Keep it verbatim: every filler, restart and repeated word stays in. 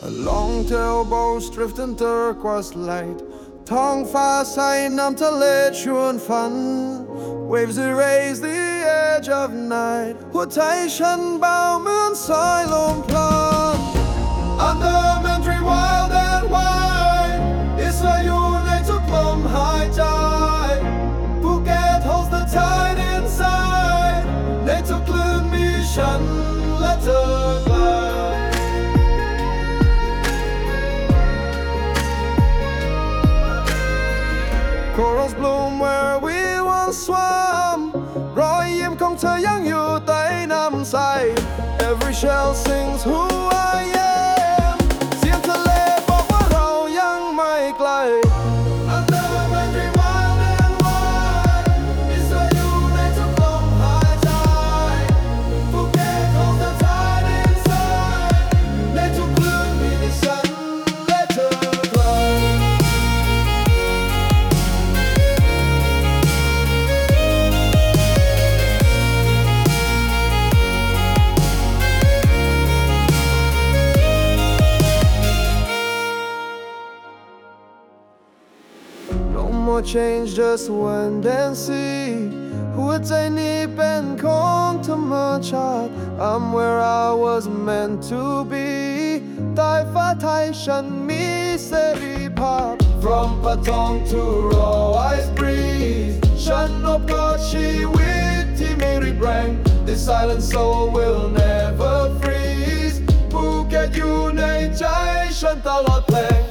A long tail boats drift in turquoise light ท้องฟ้าใสน้ำทะเลชวนฝัน Waves erase the edge of night หัวใจฉันเบาเหมือนสายลมพลาน Under Mandry wild and wide อิสราอยู่ในทุกลมหายใจ Phuket holds the tide inside ในทุกคลื่นมีฉันและเธอไกลCorals bloom where we once swam รอยยิ้มของเธอยังอยู่ใต้น้ำใส Every shell sings who I am เสียงทะเลบอกว่าเรายังไม่ไกล Under Mandry wild and wide อิสราอยู่ในทุกลมหายใจ Phuket holds the tide inside ในทุกคลื่นมีแต่ฉันและเธอไกลNo more change, just wind and sea หัวใจนี้เป็นของธรรมชาติ I'm where I was meant to be ใต้ฟ้าไทยฉันมีเสรีภาพ From Patong to raw ice breeze ฉันอบกอดชีวิตที่ไม่รีบเร่ง This silent soul will never freeze Phuketอยู่ในใจฉันตลอดเพลง